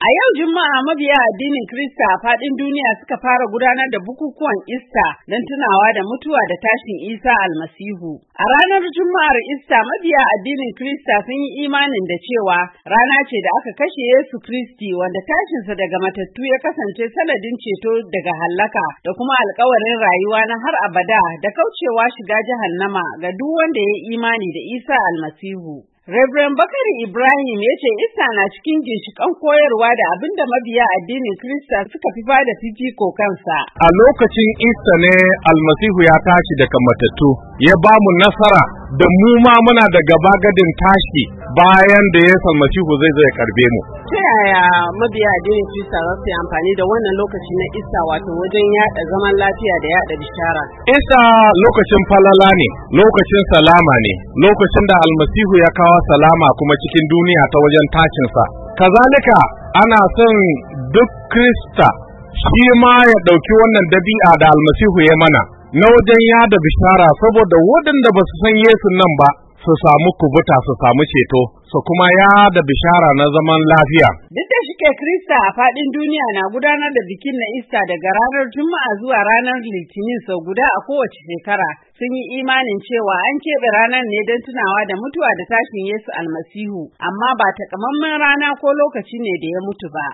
A yau Juma'a mabiya addinin Kirista a faɗin duniya suka fara gudanar da bukukuwan Ista don tunawa da mutuwa da tashin Isa Almasihu. A ranar Juma'ar Ista mabiya addinin Kirista sun yi imanin da cewa rana ce da aka kashe Yesu Kristi wanda tashinsa daga matattu ya kasance sanadin ceto daga hallaka da kuma alkawarin rayuwa na har abada da kaucewa shiga jahannama ga duk wanda ya yi imani da Isa Almasihu. Reverend Bakari Ibrahim ya ce Ista na cikin ginshiƙan koyarwa da abinda mabiya addinin Kirista suka fi bada fifiko kansa. A lokacin Ista ne Almasihu ya tashi daga matattu, ya ba mu nasara da mu ma muna da gaba gadin tashi bayan da Yesu Almasihu zai karbe mu. Ta yaya mabiya addinin Kirista za su yi amfani da wannan lokaci na Ista wato wajen yaɗa zaman lafiya da yaɗa bishara? Ista lokacin falala ne, lokacin salama ne, lokacin da Almasihu ya kawo salama kuma cikin duniya ta wajen tacinsa. Kazalika ana son duk Krista shi ma ya ɗauki wannan dabi'a da Almasihu ya mana na wajen yada bishara saboda waɗanda ba su san Yesu nan ba su samu kubuta su samu ceto su kuma yada bishara na zaman lafiya. Duk da shike Krista a faɗin duniya na gudanar da bikin na Ista daga ranar Juma'a zuwa ranar Litinin sau guda a kowace shekara, sun yi imanin cewa an keɓe ranar ne don tunawa da mutuwa da tashin Yesu Almasihu, amma ba takamaiman rana ko lokaci ne da ya mutu ba.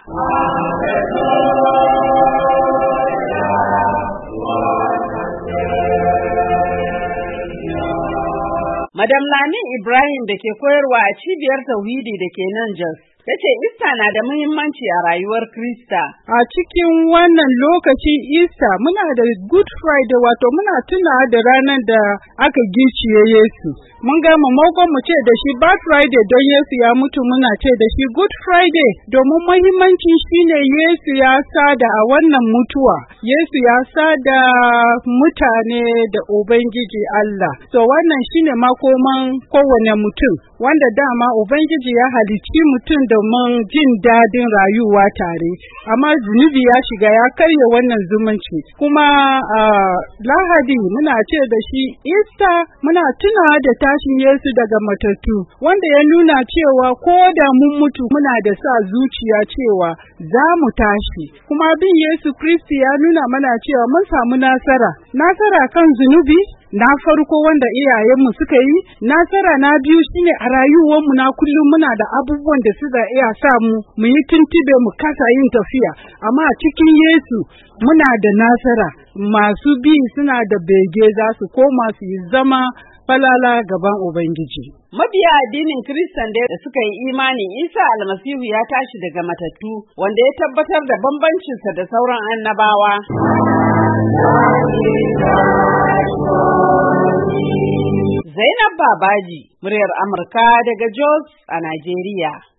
Madam Lami Ibrahim da ke koyarwa a cibiyar tauhidi da ke nan Jos, ta ce Ista na da muhimmanci a rayuwar Krista. A cikin wannan lokaci Ista muna da Good Friday wato muna tuna da ranar da aka gicciye Yesu. Mun ga maimakon mu ce da shi Bad Friday don Yesu ya mutu muna ce da shi Good Friday domin muhimmanci shine Yesu ya sada a wannan mutuwa. Yesu ya sada mutane da Ubangiji Allah. So wannan shine makoman kowane mutum wanda dama Ubangiji ya halicci mutum domin jin dadin rayuwa tare. Amma zunubi ya shiga ya karya wannan zumunci. Kuma Lahadi muna ce da shi Easter muna tunawa da tashin Yesu daga matattu wanda ya nuna cewa ko da mun mutu muna da sa zuciya cewa za mu tashi. Kuma bin Yesu Kristi ya nuna mana cewa mun samu nasara kan zunubi na farko wanda iyayenmu suka yi, nasara na biyu shine a rayuwarmu na kullum muna da abubuwan da suka iya sa mu yi tuntube mu kasa yin tafiya, amma a cikin Yesu muna da nasara. Masu bi suna da bege za su koma su yi zama falala gaban Ubangiji. Mabiya addinin Kiristan da suka yi imani Isa Almasihu ya tashi daga matattu wanda ya tabbatar da bambancinsa da sauran annabawa. Zainab Babaji, muryar Amurka daga Jos a Najeriya.